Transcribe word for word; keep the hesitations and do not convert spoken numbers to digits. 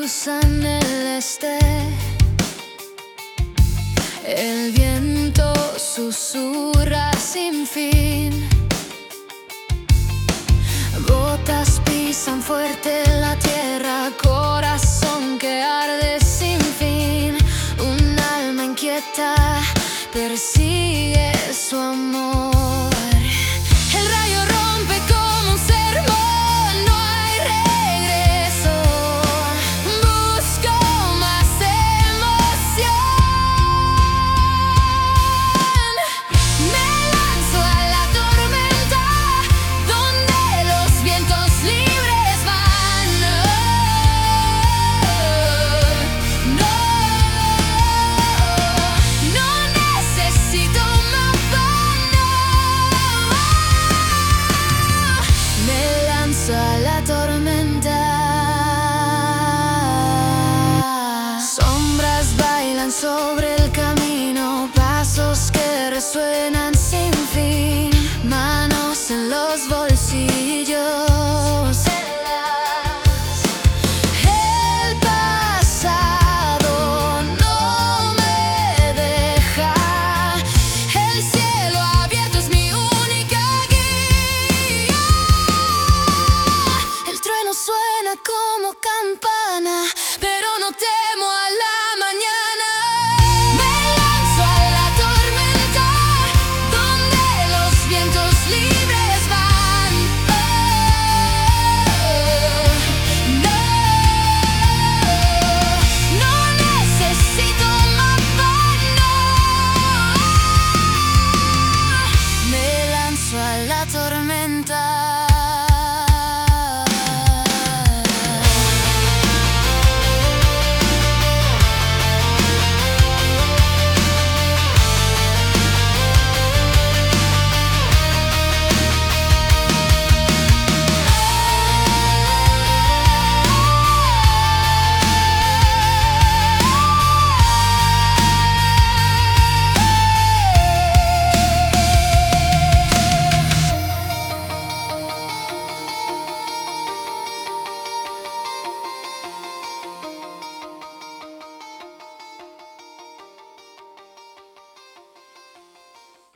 rosa en el este. El viento susurra sin fin. Botas pisan fuerte la tierra, corazón que arde sin fin. Un alma inquieta persigue su amor. El rayo rompe como un sermón, no hay regreso. Busco más emoción. Me lanzo a la tormenta, donde los vientos libres van. No, no, no necesito mapa, no. Me lanzo a la tormenta. Sombras bailan sobre el camino, pasos que resuenan sin fin, manos en los bolsillos. El pasado no me deja, el cielo abierto es mi única guía. El trueno suena como campana,